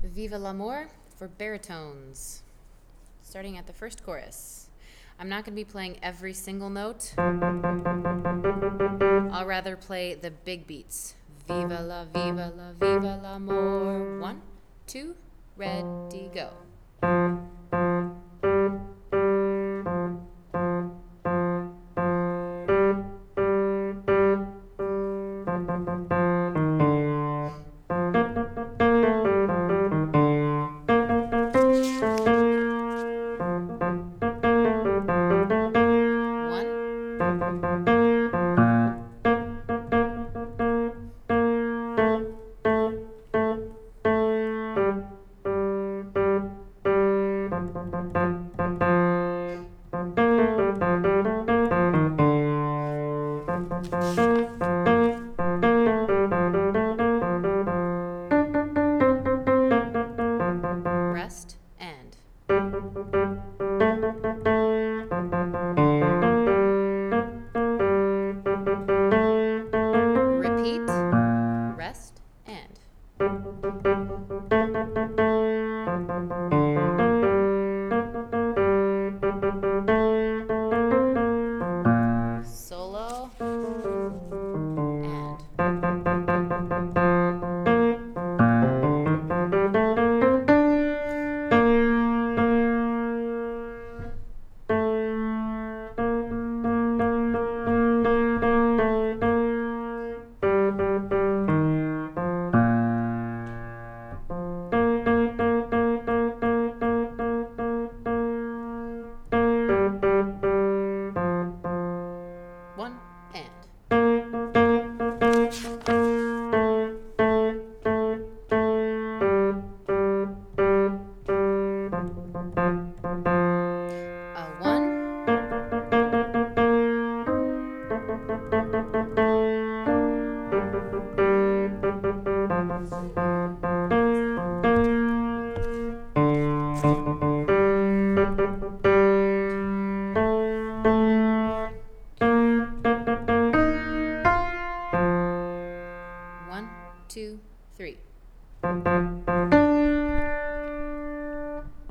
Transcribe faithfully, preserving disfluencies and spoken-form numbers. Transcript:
Viva l'amour for baritones. Starting at the first chorus. I'm not going to be playing every single note. I'll rather play the big beats. Viva la, viva la, viva l'amour. One, two, ready, go. Rest and repeat, rest and solo and one and a one,